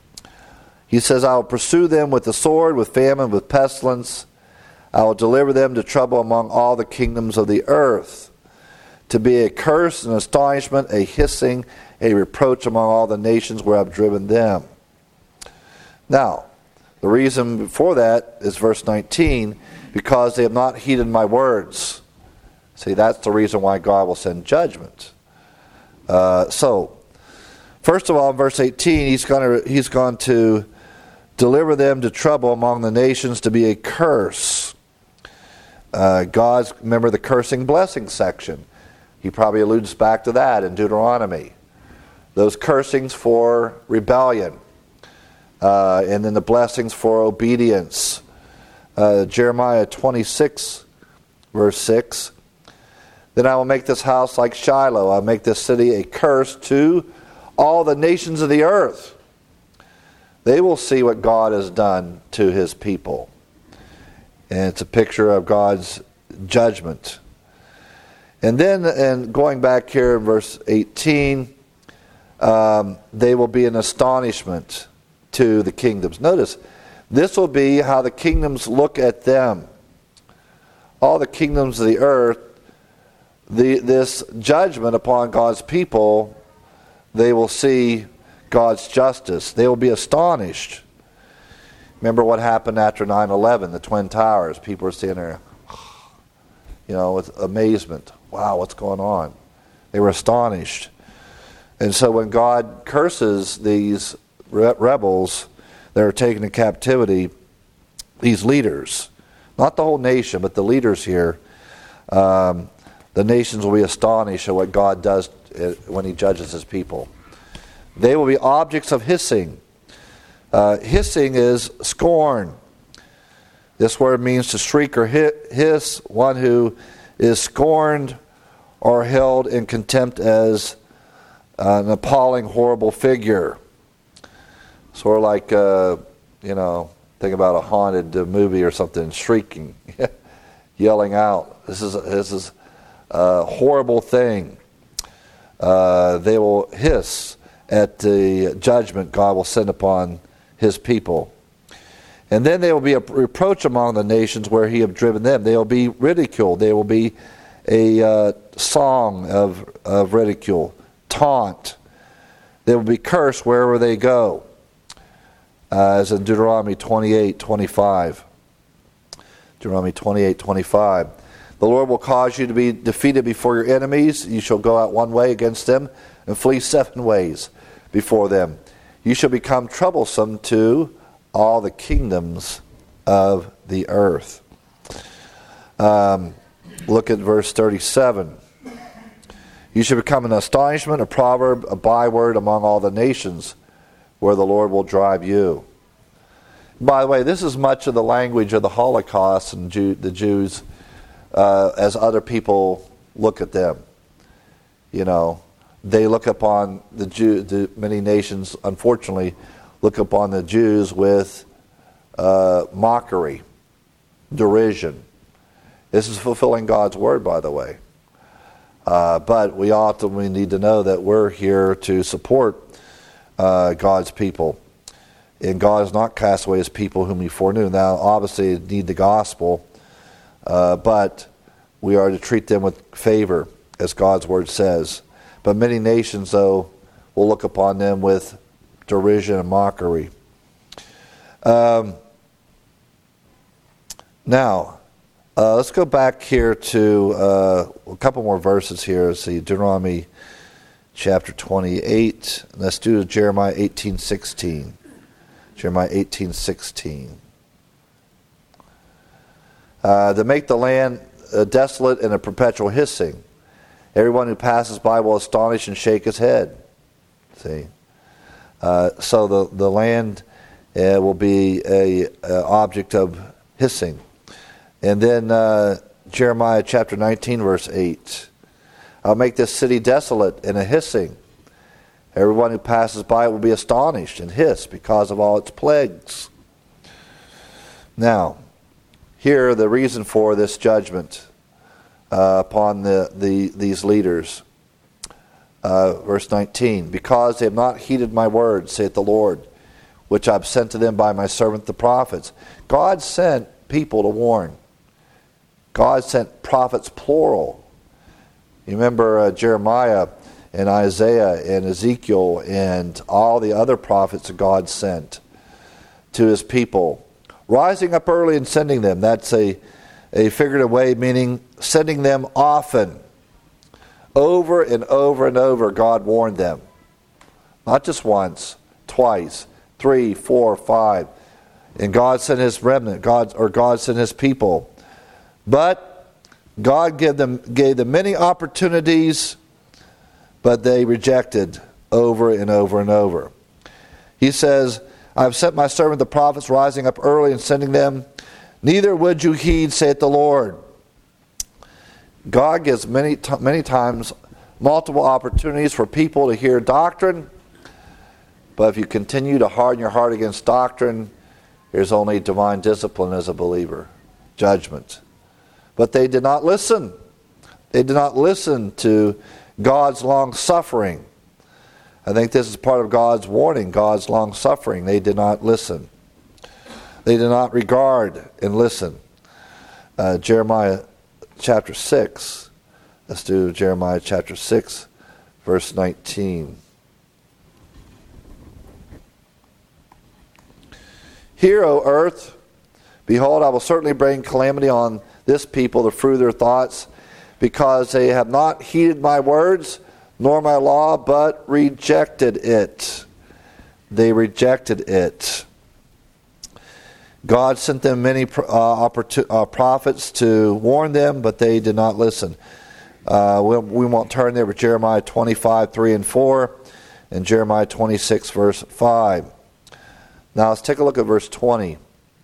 he says, I will pursue them with the sword, with famine, with pestilence. I will deliver them to trouble among all the kingdoms of the earth, to be a curse, an astonishment, a hissing, a reproach among all the nations where I've driven them. Now, the reason for that is verse nineteen, because they have not heeded my words. See, that's the reason why God will send judgment. Uh, so, first of all, in verse eighteen, he's going to he's going to deliver them to trouble among the nations, to be a curse. Uh, God's, remember the cursing blessing section. He probably alludes back to that in Deuteronomy. Those cursings for rebellion, uh, and then the blessings for obedience. Uh, Jeremiah twenty-six, verse six. Then I will make this house like Shiloh. I'll make this city a curse to all the nations of the earth. They will see what God has done to his people. And it's a picture of God's judgment. And then, and going back here in verse eighteen, um, they will be an astonishment to the kingdoms. Notice, this will be how the kingdoms look at them. All the kingdoms of the earth, the, this judgment upon God's people, they will see God's justice. They will be astonished. Remember what happened after nine eleven, the Twin Towers. People were sitting there, you know, with amazement. Wow, what's going on? They were astonished. And so when God curses these re- rebels that are taken in captivity, these leaders, not the whole nation, but the leaders here, um, the nations will be astonished at what God does when he judges his people. They will be objects of hissing. Uh, hissing is scorn. This word means to shriek or hiss, one who is scorned or held in contempt as an appalling, horrible figure. Sort of like, uh, you know, think about a haunted uh, movie or something, shrieking, yelling out. This is, this is a horrible thing. Uh, they will hiss at the judgment God will send upon his people. And then they will be a reproach among the nations where he have driven them. They will be ridiculed. They will be a uh, song of, of ridicule, taunt. They will be cursed wherever they go, uh, as in Deuteronomy twenty-eight twenty-five. Deuteronomy twenty-eight twenty-five. The Lord will cause you to be defeated before your enemies. You shall go out one way against them and flee seven ways before them. You shall become troublesome to all the kingdoms of the earth. Um, look at verse thirty-seven. You shall become an astonishment, a proverb, a byword among all the nations where the Lord will drive you. By the way, this is much of the language of the Holocaust and Jew, the Jews uh, as other people look at them. You know, they look upon the Jew, the many nations, unfortunately, look upon the Jews with uh, mockery, derision. This is fulfilling God's word, by the way. Uh, but we often we need to know that we're here to support uh, God's people. And God has not cast away his people whom he foreknew. Now, obviously, they need the gospel, uh, but we are to treat them with favor, as God's word says. But many nations, though, will look upon them with derision and mockery. Um, now, uh, let's go back here to uh, a couple more verses here. Let's see, Deuteronomy chapter twenty-eight. Let's do Jeremiah eighteen sixteen. Jeremiah eighteen sixteen. Uh, to make the land uh, desolate and a perpetual hissing. Everyone who passes by will astonish and shake his head. See? Uh, so the, the land uh, will be a, a object of hissing. And then uh, Jeremiah chapter nineteen, verse eight. I'll make this city desolate and a hissing. Everyone who passes by it will be astonished and hiss because of all its plagues. Now, here the reason for this judgment uh, upon the, the these leaders. Uh, verse nineteen, because they have not heeded my word, saith the Lord, which I have sent to them by my servant the prophets. God sent people to warn. God sent prophets, plural. You remember uh, Jeremiah and Isaiah and Ezekiel and all the other prophets that God sent to his people. Rising up early and sending them. That's a, a figurative way, meaning sending them often. Over and over and over, God warned them. Not just once, twice, three, four, five. And God sent his remnant, God or God sent his people. But God gave them gave them many opportunities, but they rejected over and over and over. He says, I have sent my servant the prophets, rising up early and sending them. Neither would you heed, saith the Lord. God gives many t- many times multiple opportunities for people to hear doctrine, but if you continue to harden your heart against doctrine, there's only divine discipline as a believer, judgment. But they did not listen. They did not listen to God's long suffering. I think this is part of God's warning, God's long suffering. They did not listen. They did not regard and listen. Uh, Jeremiah chapter six. Let's do Jeremiah chapter six, verse nineteen. Hear, O earth, behold, I will certainly bring calamity on this people, the fruit of their thoughts, because they have not heeded my words, nor my law, but rejected it. They rejected it. God sent them many uh, opportun- uh, prophets to warn them, but they did not listen. Uh, we, we won't turn there, but Jeremiah twenty-five, three and four, and Jeremiah twenty-six, verse five. Now let's take a look at verse twenty.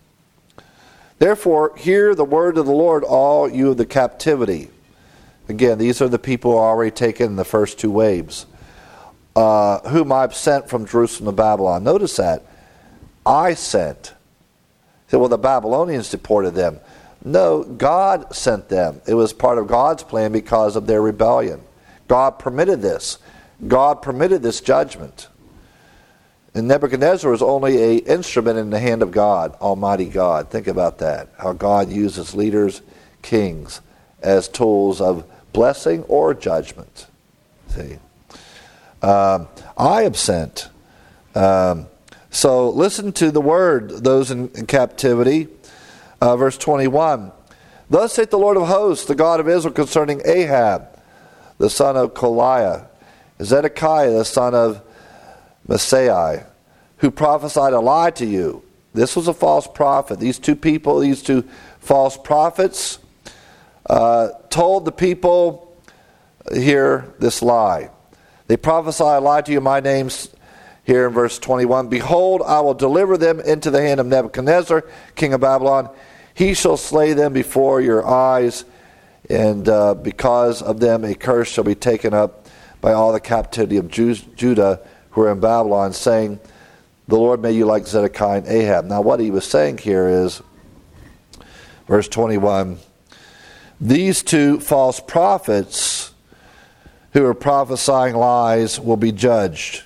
Therefore, hear the word of the Lord, all you of the captivity. Again, these are the people who are already taken in the first two waves, uh, whom I've sent from Jerusalem to Babylon. Notice that. I sent. Say, well, the Babylonians deported them. No, God sent them. It was part of God's plan because of their rebellion. God permitted this. God permitted this judgment. And Nebuchadnezzar was only an instrument in the hand of God, Almighty God. Think about that. How God uses leaders, kings, as tools of blessing or judgment. See, um, I am sent. Um, so listen to the word, those in, in captivity. Uh, verse twenty-one. Thus saith the Lord of hosts, the God of Israel, concerning Ahab, the son of Koliah, Zedekiah, the son of Messiah, who prophesied a lie to you. This was a false prophet. These two people, these two false prophets, uh, told the people here this lie. They prophesy a lie to you. My name's here in verse twenty-one. Behold, I will deliver them into the hand of Nebuchadnezzar, king of Babylon. He shall slay them before your eyes, and uh, because of them a curse shall be taken up by all the captivity of Jews, Judah who are in Babylon, saying, the Lord made you like Zedekiah and Ahab. Now what he was saying here is, verse twenty-one, these two false prophets who are prophesying lies will be judged.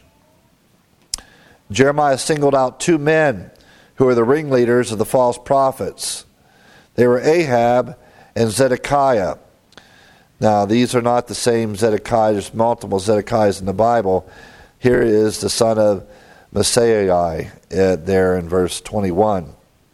Jeremiah singled out two men who are the ringleaders of the false prophets. They were Ahab and Zedekiah. Now these are not the same Zedekiah. There's multiple Zedekiahs in the Bible. Here is the son of Messiah uh, there in verse twenty-one.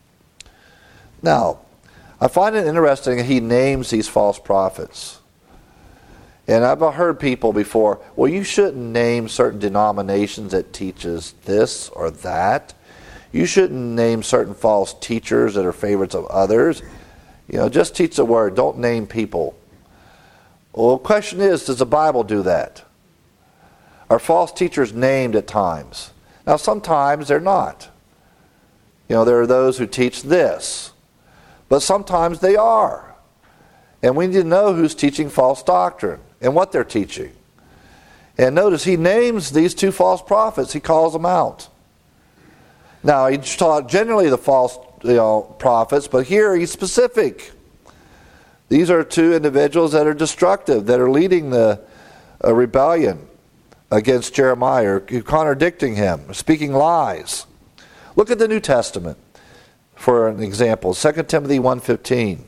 Now, I find it interesting that he names these false prophets. And I've heard people before, well, you shouldn't name certain denominations that teaches this or that. You shouldn't name certain false teachers that are favorites of others. You know, just teach the word. Don't name people. Well, the question is, does the Bible do that? Are false teachers named at times? Now, sometimes they're not. You know, there are those who teach this. But sometimes they are. And we need to know who's teaching false doctrine and what they're teaching. And notice he names these two false prophets. He calls them out. Now, he taught generally the false you know, prophets, but here he's specific. These are two individuals that are destructive, that are leading the uh, rebellion against Jeremiah, contradicting him, speaking lies. Look at the New Testament for an example. Second Timothy one fifteen.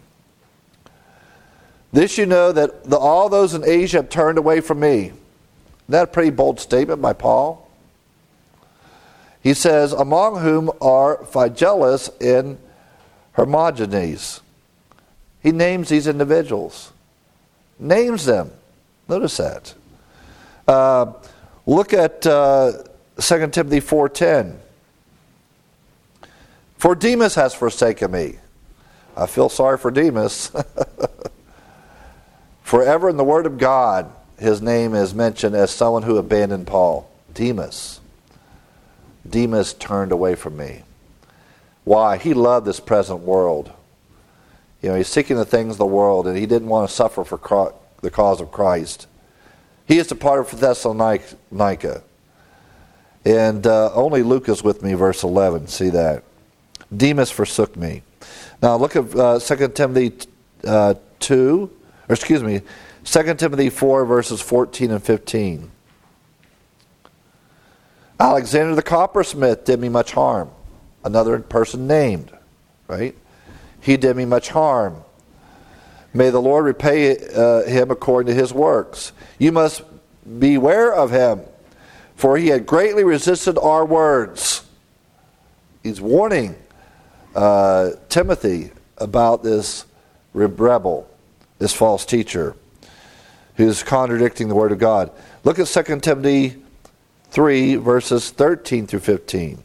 This you know that the, all those in Asia have turned away from me. Isn't that a pretty bold statement by Paul? He says, among whom are Phygellus and Hermogenes. He names these individuals. Names them. Notice that. Uh, look at uh, Second Timothy four ten. For Demas has forsaken me. I feel sorry for Demas. Forever in the Word of God, his name is mentioned as someone who abandoned Paul. Demas. Demas turned away from me. Why? He loved this present world. You know, he's seeking the things of the world, and he didn't want to suffer for the cause of Christ. He is departed for Thessalonica. And uh, only Luke is with me, verse eleven. See that. Demas forsook me. Now look at uh, Second Timothy uh, two, or excuse me, Second Timothy four, verses fourteen and fifteen. Alexander the coppersmith did me much harm. Another person named, right? He did me much harm. May the Lord repay uh, him according to his works. You must beware of him, for he had greatly resisted our words. He's warning uh, Timothy about this rebel, this false teacher, who's contradicting the word of God. Look at Second Timothy three, verses thirteen through fifteen.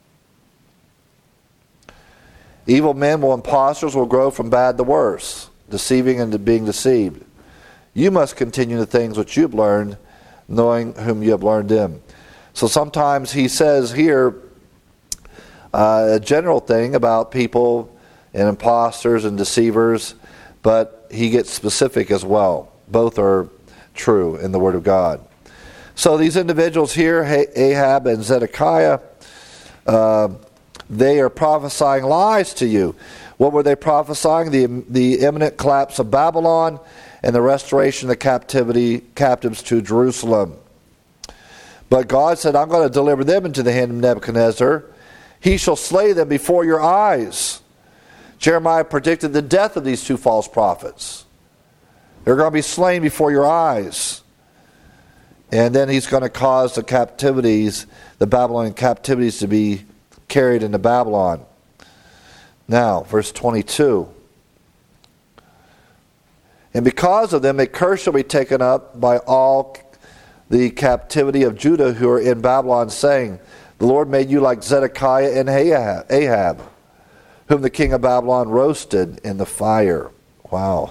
Evil men will impostors will grow from bad to worse, deceiving and being deceived. You must continue the things which you have learned, knowing whom you have learned them. So sometimes he says here uh, a general thing about people and impostors and deceivers, but he gets specific as well. Both are true in the Word of God. So these individuals here, Ahab and Zedekiah, uh, they are prophesying lies to you. What were they prophesying? The, the imminent collapse of Babylon and the restoration of the captivity captives to Jerusalem. But God said, I'm going to deliver them into the hand of Nebuchadnezzar. He shall slay them before your eyes. Jeremiah predicted the death of these two false prophets. They're going to be slain before your eyes. And then he's going to cause the captivities, the Babylonian captivities, to be carried into Babylon. Now, verse twenty-two. And because of them, a curse shall be taken up by all the captivity of Judah who are in Babylon, saying, the Lord made you like Zedekiah and Ahab, whom the king of Babylon roasted in the fire. Wow.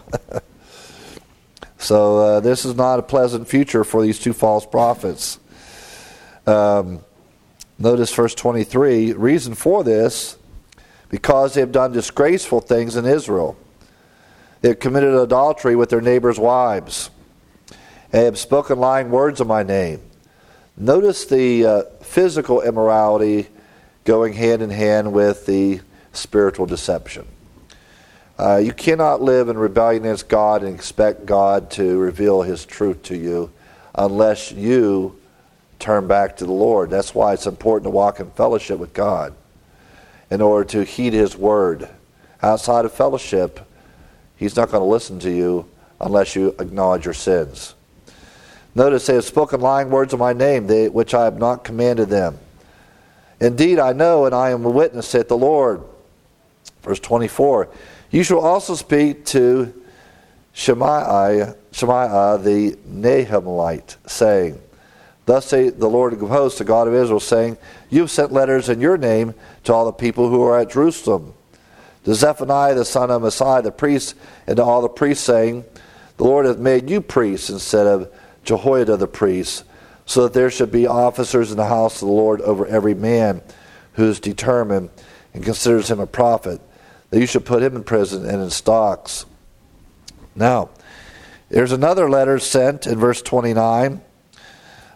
So uh, this is not a pleasant future for these two false prophets. Um, notice verse twenty-three. Reason for this, because they have done disgraceful things in Israel. They have committed adultery with their neighbors' wives. They have spoken lying words in my name. Notice the uh, physical immorality going hand in hand with the spiritual deception. Uh, you cannot live in rebellion against God and expect God to reveal His truth to you unless you turn back to the Lord. That's why it's important to walk in fellowship with God in order to heed His word. Outside of fellowship, He's not going to listen to you unless you acknowledge your sins. Notice they have spoken lying words in my name, they, which I have not commanded them. Indeed, I know, and I am a witness, saith the Lord. Verse twenty-four. You shall also speak to Shemaiah, Shemaiah the Nahamite, saying, thus saith the Lord of hosts, the God of Israel, saying, you have sent letters in your name to all the people who are at Jerusalem, to Zephaniah the son of Messiah the priest, and to all the priests, saying, the Lord hath made you priests instead of Jehoiada the priest, so that there should be officers in the house of the Lord over every man who is determined and considers him a prophet, that you should put him in prison and in stocks. Now, there's another letter sent in verse twenty-nine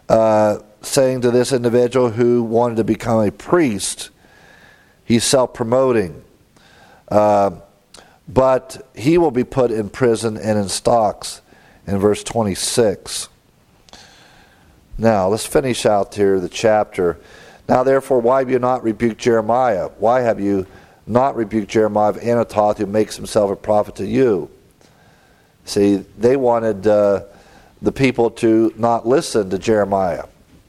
uh, saying to this individual who wanted to become a priest, he's self-promoting, uh, but he will be put in prison and in stocks in verse twenty-six. Now, let's finish out here the chapter. Now, therefore, why have you not rebuked Jeremiah? Why have you not rebuked Jeremiah of Anathoth, who makes himself a prophet to you? See, they wanted uh, the people to not listen to Jeremiah.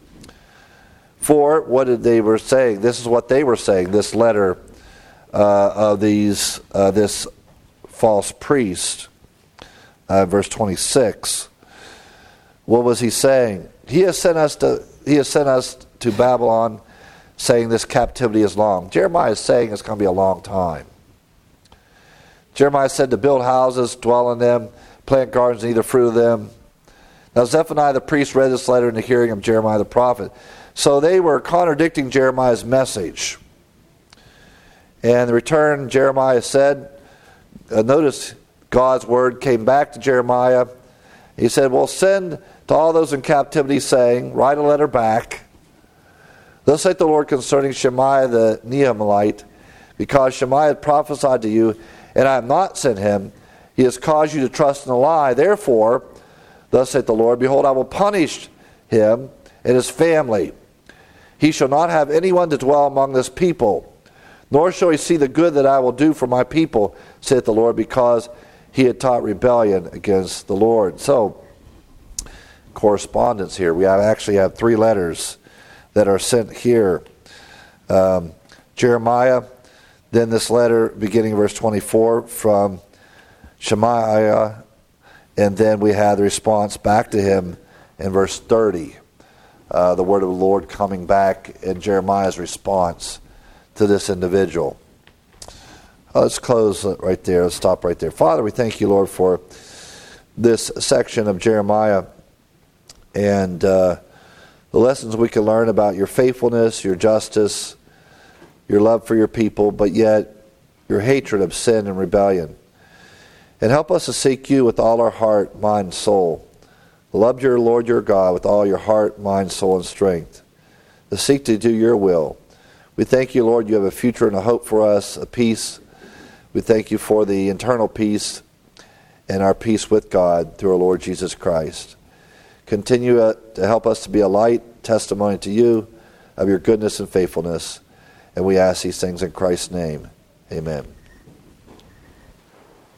For what did they were saying? This is what they were saying. This letter uh, of these uh, this false priest, uh, verse twenty-six. What was he saying? He has sent us to he has sent us to Babylon, saying this captivity is long. Jeremiah is saying it's going to be a long time. Jeremiah said to build houses, dwell in them, plant gardens, and eat the fruit of them. Now Zephaniah the priest read this letter in the hearing of Jeremiah the prophet. So they were contradicting Jeremiah's message. And in return, Jeremiah said, uh, notice God's word came back to Jeremiah. He said, well, send to all those in captivity, saying, write a letter back. Thus saith the Lord concerning Shemaiah the Nehemite, because Shemaiah had prophesied to you, and I have not sent him. He has caused you to trust in a lie. Therefore, thus saith the Lord, behold, I will punish him and his family. He shall not have anyone to dwell among this people, nor shall he see the good that I will do for my people, saith the Lord, because he had taught rebellion against the Lord. So, correspondence here. We have actually have three letters that are sent here. Um, Jeremiah, then this letter beginning verse twenty-four from Shemaiah, and then we have the response back to him in verse thirty. Uh, the word of the Lord coming back in Jeremiah's response to this individual. Uh, let's close right there. Let's stop right there. Father, we thank you, Lord, for this section of Jeremiah and uh, the lessons we can learn about your faithfulness, your justice, your love for your people, but yet your hatred of sin and rebellion. And help us to seek you with all our heart, mind, and soul. Love your Lord your God with all your heart, mind, soul, and strength. To seek to do your will. We thank you, Lord, you have a future and a hope for us, a peace. We thank you for the internal peace and our peace with God through our Lord Jesus Christ. Continue uh, to help us to be a light testimony to you of your goodness and faithfulness. And we ask these things in Christ's name. Amen.